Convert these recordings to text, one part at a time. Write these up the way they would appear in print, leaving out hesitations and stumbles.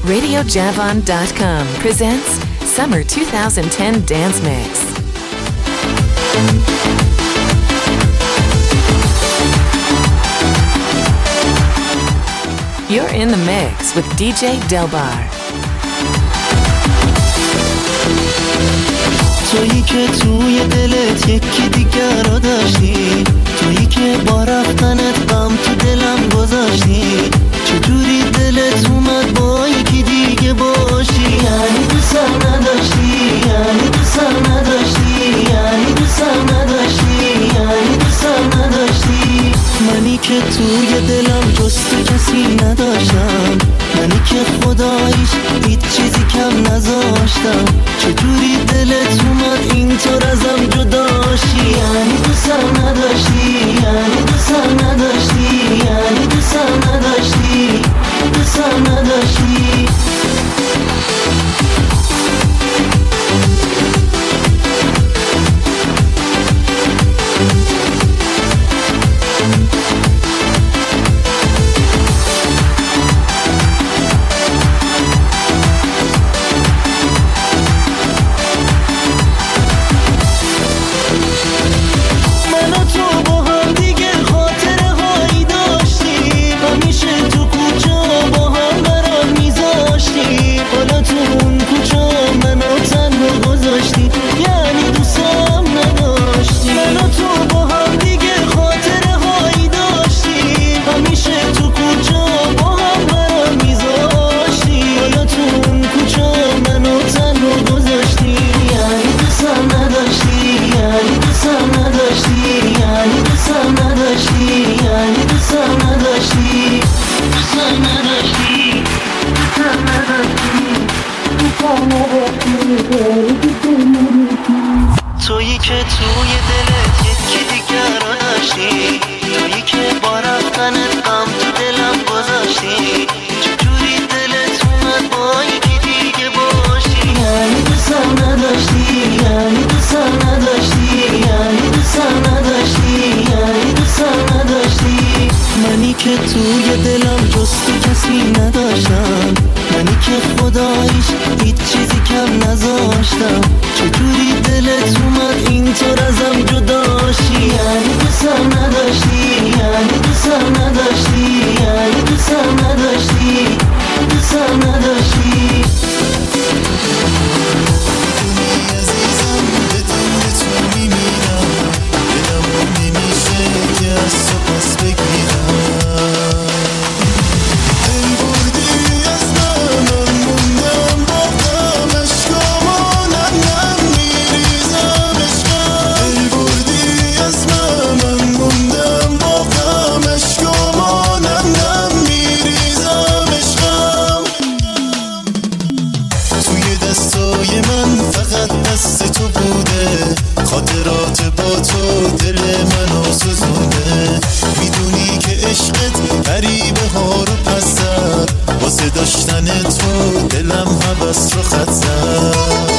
RadioJavon.com presents Summer 2010 Dance Mix. You're in the mix with DJ Delbar. تویی که توی دلت یکی دیگر رو داشتی، تویی که با رفتنت غم تو دلم گذاشتی. چجوری دلت اومد با یکی دیگه باشی؟ یعنی دوستم نداشتی، یعنی دوستم نداشتی، یعنی دوستم نداشتی، یعنی دوستم نداشتی. منی که توی دلم جز تو کسی نداشتم، منی که خداییش هیچ چیزی کم نذاشتم. چجوری دلت اومد اینطور ازم جداشی؟ یعنی دوستم نداشتی، یعنی دوستم نداشتی، یعنی دوستم نداشتی، دوستم نداشتی. تویی که توی دلت یکی دیگر رو داشتی، تویی که با رفتنت غم تو دلم گذاشتی. چجوری دلت اومد با یکی دیگه باشی؟ یعنی دوستم نداشتی، یعنی دوستم نداشتی، یعنی دوستم نداشتی، یعنی دوستم نداشتی. منی که توی دلم جز تو کسی نداشتم، منی که خداییش هیچ چیزی کم نذاشتم. چجوری دلت اومد اینطور ازم جداشی؟ یعنی دوستم نداشتی، یعنی دوستم نداشتی، یعنی دوستم نداشتی، دوستم نداشتی. عزیزم بدون تو میمیرم، دلم نمیشه که از تو پس بگیرم. خاطرات با تو دل منو سوزونده، میدونی که عشقت غریبه ها رو پس زد، واسه داشتن تو دلم هوس رو خط زد.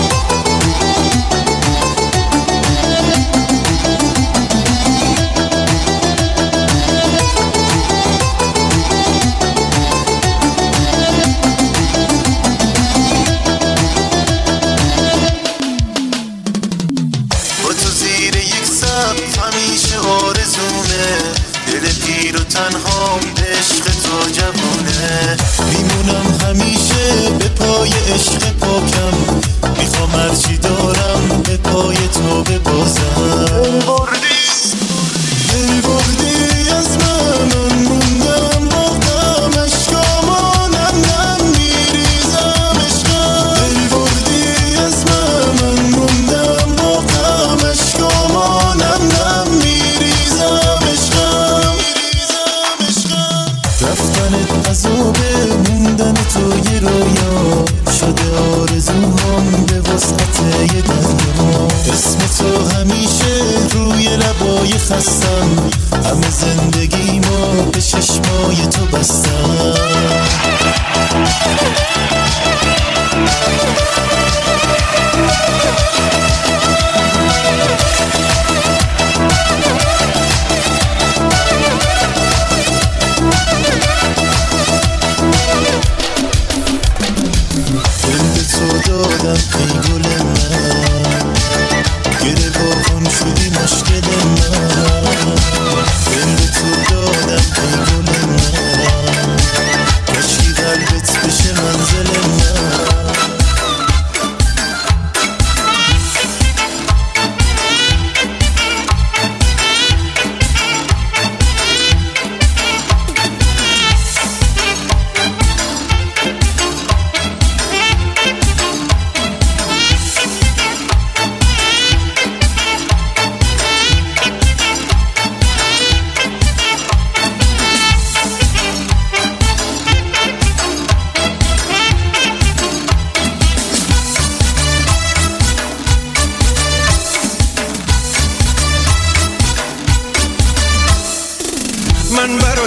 تنهام عشق تو جوونه، میمونم همیشه به پای عشق پاکم، میخوام هرچی دارم به پای تو ببازم. دل بردی از من موندم با غم، اشکام نم میریزم عشقم. دل بردی از من موندم با غم، اشکام نم میریزم عشقم. رفتنت عذابه، موندن تو یه رویا شده، آرزوهام به وسعت یه دریا. اسم تو همیشه روی لبای خستم، همه زندگیمو به چشمای تو بستم.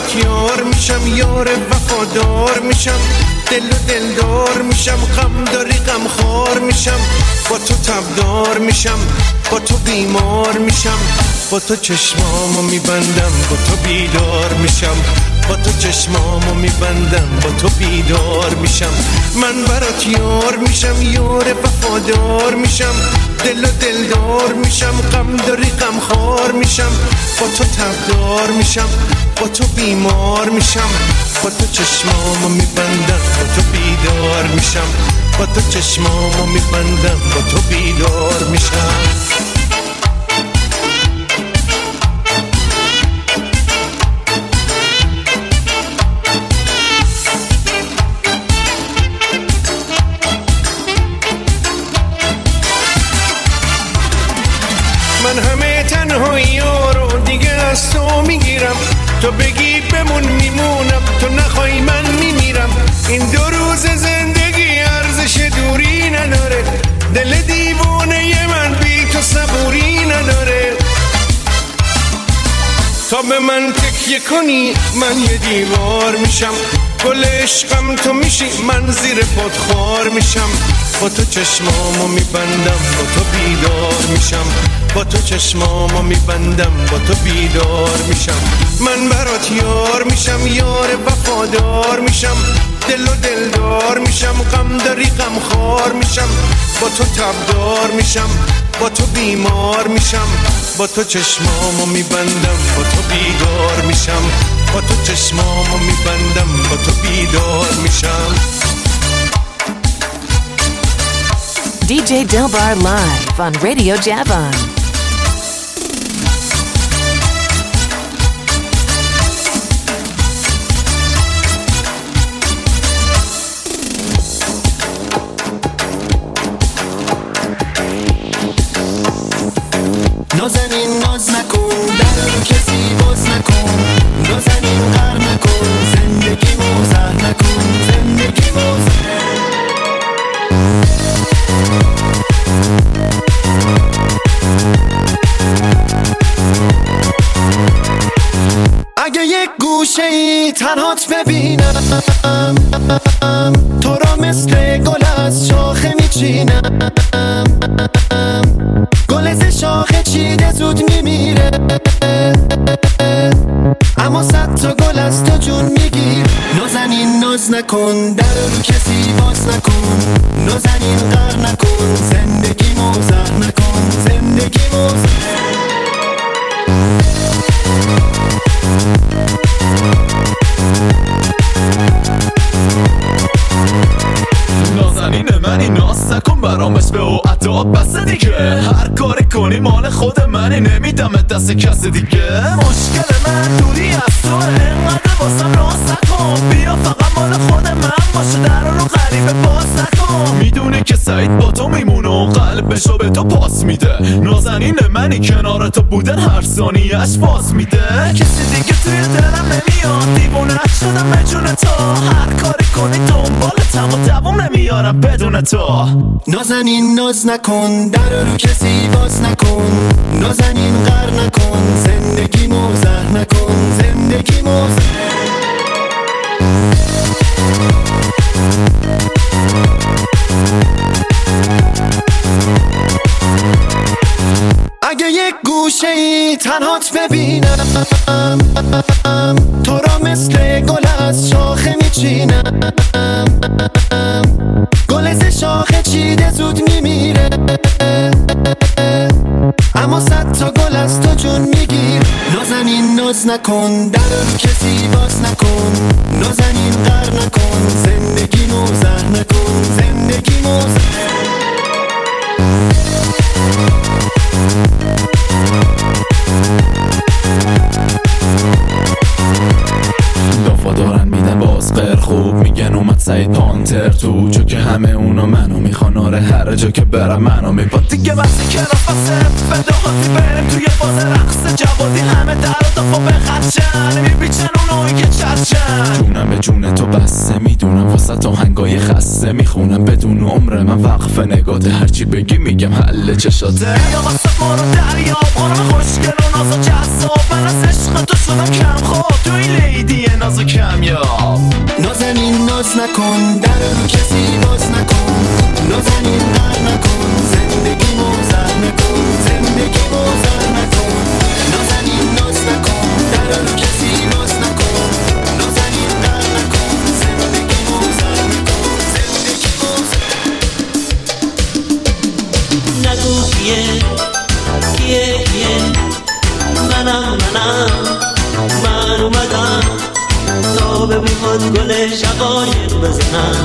برات یار میشم، یار وفادار میشم، دل و دلدار میشم، غم داری غم خار میشم، با تو تبدار میشم، با تو بیمار میشم، با تو چشمامو میبندم، با تو بیدار میشم، با تو چشمامو میبندم، با تو بیدار میشم. من برات یار میشم، یار وفادار میشم، دل و دلدار میشم، غم داری غم خار میشم، با تو تبدار میشم، با تو بیمار میشم، با تو چشمامو میبندم، با تو بیدار میشم، با تو چشمامو میبندم، با تو بیدار میشم. من همه تنهایی رو دیگه از تو میگیرم، تو بگی بمون میمونم، تو نخوای من میمیرم. این 2 روز زندگی ارزش دوری نداره، دل دیوانه من بی تو صبوری نداره. تا به من تکیه کنی من یه دیوار میشم، گل عشقم تو میشی من زیر پات خار میشم، با تو چشمامو میبندم، با تو بیدار میشم، با تو چشمامو میبندم، با تو بیدار میشم. من برات یار میشم، یار وفادار میشم، دل و دلدار میشم، غم داری غم خار میشم، با تو تبدار میشم، با تو بیمار میشم، با تو چشمامو میبندم، با تو بیدار میشم، با تو چشمامو میبندم، با تو بیدار میشم. DJ Delbar live on Radio Javan. نازنین ناز نکن، در کسی باز نکن، نازنین غر نکن، زندگی موزه نکن، زندگی موزه. اگه یک گوشه ای تنهات ببینم، تو را مثل گل از شاخه میچینم، گل ز شاخه چیده زود میمیره، اما 100 تا گل از تو جون میگیر. نازنین ناز نکن، در رو کسی باز نکن، نازنین غر نکن، زندگی موزه نکن، زندگی موزه. نازنین منی ناز نکن برام اسم و عطاب بس دیگه، هر کاری کنی مال خود منی، نمیدم دست کس دیگه. مشکل من دوری از تو، اینقدر واسم راست نکن، بیا فقط مال خود من باشه، در رو غریبه باز نکن. میدونی که سعید با تو میمونه و قلبشو به تو پاس میده، نازنین منی کنار تو بودن هر ثانیه‌اش باز میده. کسی دیگه توی دلم نمیاد، دیوونه شدم به جون تو، هر کاری کنی دنبالتم و دوام نمیارم بدون تو. نازنین ناز نکن، در رو کسی باز نکن، نازنین غر نکن، زندگی موزه نکن، زندگی موزه. اگه یک گوشه ای تنهات ببینم، تو را مثل گل از شاخه میچینم، گل ز شاخه چیده زود میمیره، اما 100 تا گل از تو جون میگیر. نازنین ناز نکن، در رو کسی باز نکن، نازنین غر نکن، زندگی موزه نکن، زندگی موزه. دافا دارن میدن باز غیر خوب، میگن اومد سعید پانتر تو، چون که همه اونا منو میخوان، آره هر جا که برم منو میباد دیگه. بسی کلاس بسه فداهاتی بریم توی باز رقص جوادی، همه در و دافا بخرچن، میبیچن اونایی که چرچن. جونم به جون تو بسته، میدونم واسه تو هنگای خسته، میخونم بدون عمر من وقف نگاته، هرچی بگی میگم حل چشاته. یا واسه ما رو دریاب خانم خوشگل و ناز و جذاب من از عشق تو شدم کم خواب تو این لیدی ناز و کمیاب نازنین ناز نکن در رو کسی باز نکن نازنین در نکن زندگی موزر نکن زندگی موزر نکن نازنین ناز نکن در رو کسی باز نکن نازنین در نکن زندگی موزر نکن زندگی موزر نگو کیه منم من اومدم تا به موهات گل شقایق بزنم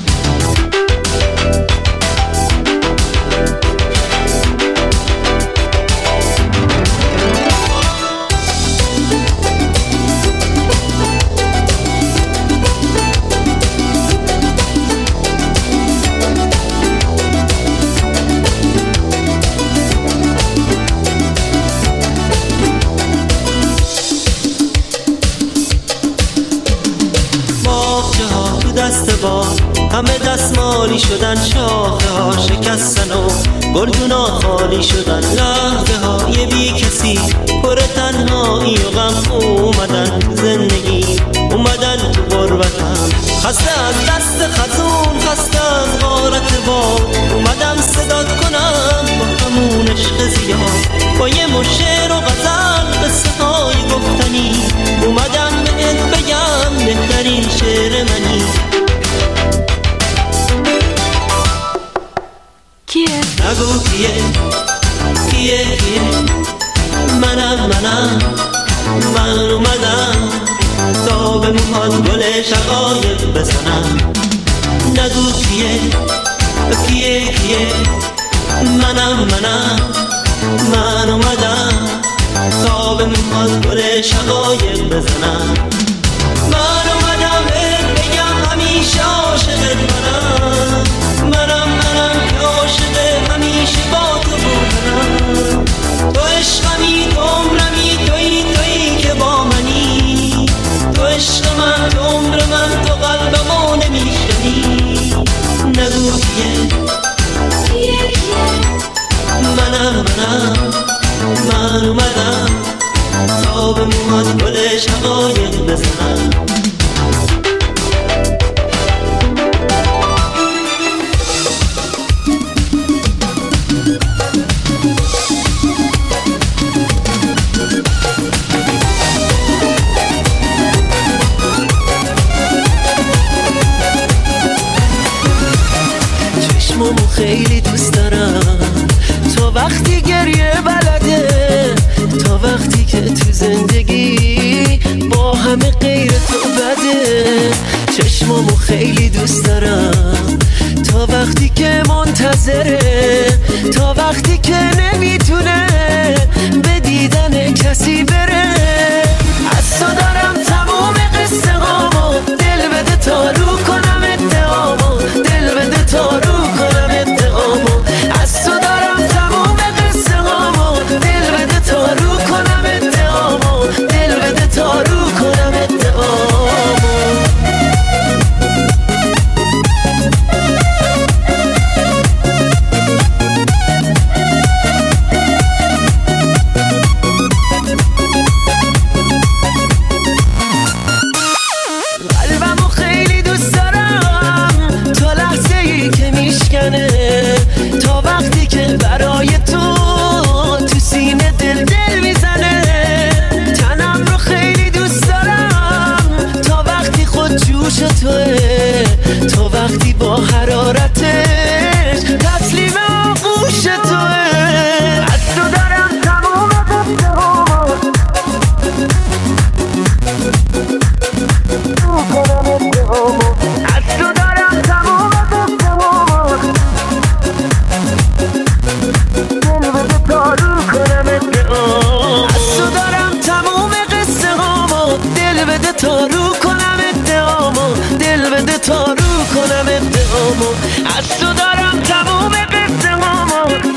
همه دستمالی شدن شاخه ها شکستن و گلدونا خالی شدن لحظه های بی کسی پر تنهایی و غم اومدن زندگی اومدن تو غربتم خسته از دست خزون خسته از غارت باد اومدم صدات کنم با همون عشق زیاد با یه مشعر و غزل قصه های گفتنی اومدم بهت بگم بهترین شعر منی نگو کیه منم من اومدم تا به موهات گل شقایق بزنم نگو کیه منم من اومدم تا به موهات گل شقایق بزنم من اومدم بگم همیشه عاشقت منم که عاشق همیشه با تو بودم تو عشقمی تو عمرمی تویی که با منی تو عشق من تو عمر من تو قلبمو نمیشنی نگو کیه منم من اومدم تا به موهات گل شقایق بزنم خیلی دوست دارم تا وقتی گریه بلده تا وقتی که تو زندگی با همه غیر تو بده چشمامو خیلی دوست دارم تا وقتی که منتظره تا وقتی که نمیتونه به دیدن کسی بره از تو دارم تموم قصه هامو دل بده تا رو کنم اتهامو دل بده تا رو کنم اتهامو از تو دارم تموم قصه هامو دل بده تا رو کنم اتهامو دل بده تا رو کنم اتهامو تا وقتی که برای تو سینه دل میزنه تنم رو خیلی دوست دارم تا وقتی خود جوش توه تا وقتی با حرارتش تسلیم آغوش توه از تو دارم تموم قصه هامو از تو دارم تموم قصه هامو از تو دارم تموم قصه هامو دل بده تا رو کنم ادعامو دل بده تا رو کنم ادعامو از تو دارم تموم قصه هامو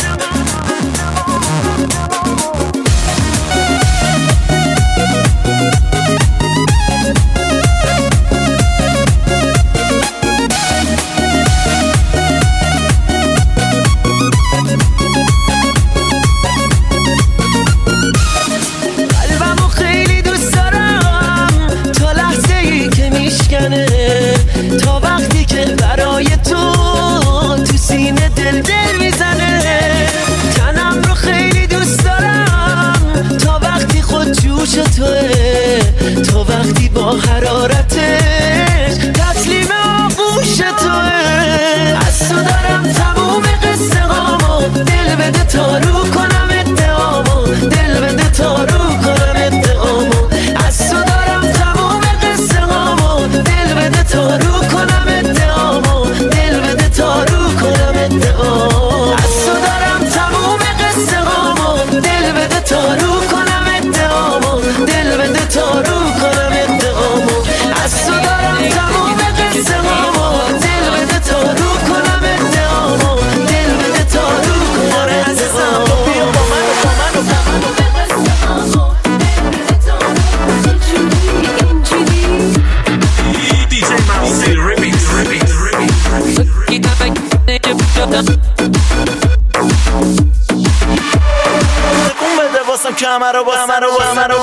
با حرارتش تسلیم آغوش توه. از تو دارم تموم قصه هامو، دل بده تا رو کنم ادعامو، دل بده تا رو کنم ادعامو. از تو دارم تموم قصه هامو، دل بده تا رو کنم ادعامو، دل بده تا رو کنم ادعامو. از تو دارم تموم قصه هامو، دل بده تا رو کنم ادعامو، دل بده تا رو کنم ادعامو. از تو دارم تموم قصه هامو، دل بده تا رو کنم ادعامو، دل بده تا رو کنم ادعامو. بیا با من و با من و با من و DJ Mousy remix کمر و باسم رو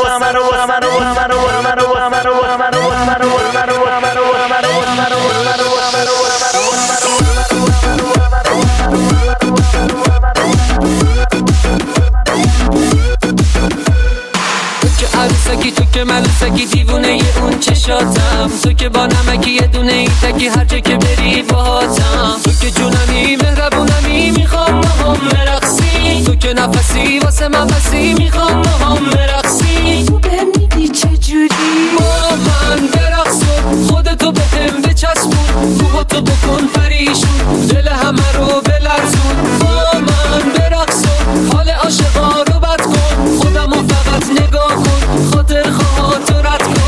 عروسکی تو که ملوسکی دیوونه ی اون چشاتم، تو که با نمکی یه دونه ای تکی هر جا که بری باهاتم. تو که جونمی مهربونمی میخوام با هم برقصی، تو که نفسی واسه من بسی میخوام با هم برقصی. تو بهم میگی چجوری با من برقصون، خودتو به هم بچسبون، موهاتو بکن پریشون، دل همه رو بلرزون. با من برقصون، حال عاشقا رو بد کن، خودمو فقط نگاه کن، خاطر خواهاتو رد کن.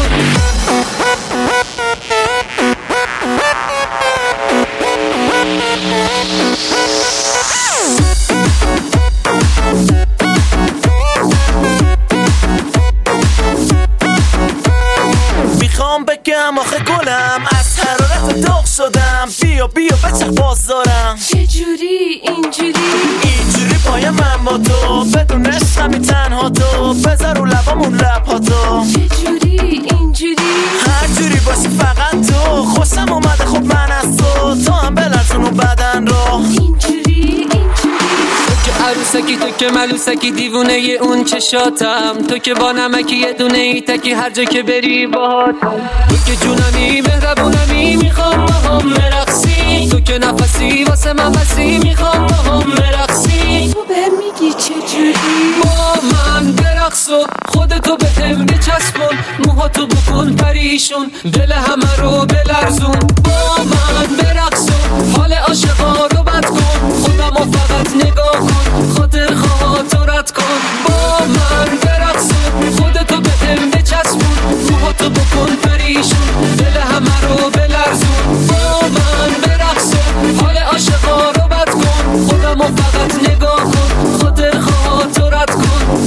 میخوام بگم آخه گلم از حرارت داغ شدم، بیا بیا بچه بازارم. چجوری اینجوری پای من با تو، بدون عشقمی تنها تو، بذار رو لبامون لبهاتو. چجوری هر جوری باشی فقط تو، خوشم اومده خب من از تو هم بلرزون و بدن رو. اینجوری تو که عروسکی تو که ملوسکی دیوونه ی اون چشاتم، تو که با نمکی یه دونه ای تکی هر جا که بری باهاتم. تو که جونمی مهربونمی میخوام با هم برقصی، تو که نفسی واسه من بسی میخوام با هم برقصی. تو بهم میگی چجوری با من برقصون، خودتو به هم بچسبون، موهاتو بکن پریشون، دل همه رو بلرزون. با من برقصون، حال عاشقا رو بد کن، خودمو فقط نگاه کن، خاطر خواهاتو رد کن. با من برقصون، خودتو به هم بچسبون، موهاتو بکن پریشون، دل همه رو بلرزون. با من برقصون، حال عاشقا رو بد کن، خودمو فقط نگاه کن، خاطر خواهاتو رد کن.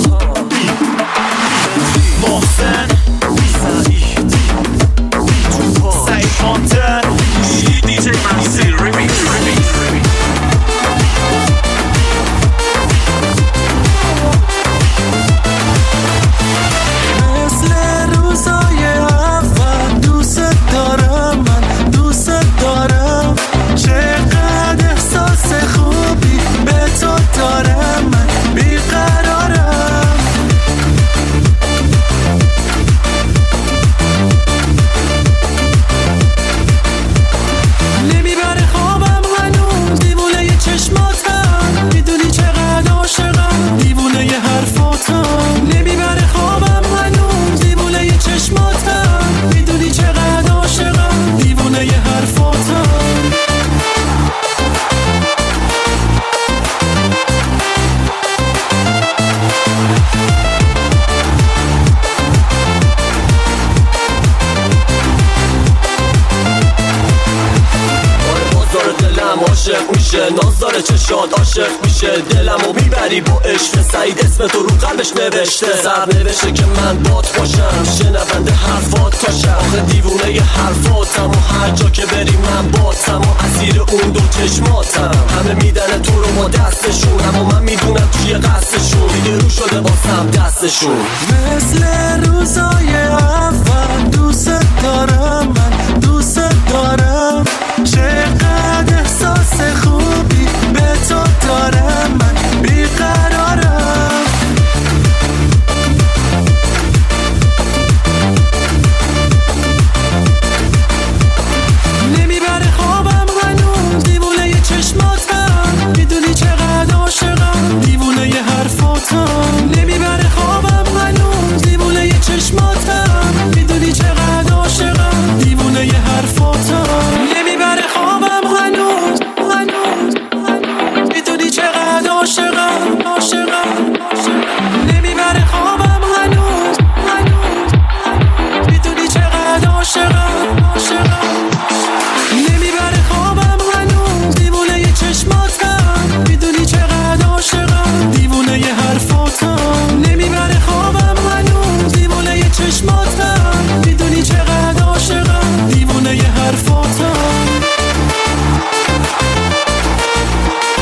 محسن سعید هانتر DJ Mousy remix مثل روزای اول دوست دارم، من دوست دارم، چقدر احساس خوبی به تو دارم، من بیقرارم. نمیبره خوابم هنوز، دیوونه ی چشماتم، میدونی چقدر عاشقم، دیوونه ی حرفاتم. نمیبره خوابم هنوز، دیوونه ی چشماتم، میدونی چقدر عاشقم، دیوونه ی حرفاتم. دلم عاشق میشه، نازدار چشات عاشق میشه، دلمو میبری با عشق. سعید اسم تو رو قلبش نوشته، زر نوشته که من بات باشم، شنونده حرفات تاشم. آخه دیوونه ی حرفاتم و هر جا که بری من باتم و اسیر اون دو چشماتم. همه میدن تو رو با دستشون، اما من میدونم چیه قصدشون، دیگه رو شده باسم دستشون. مثل روزای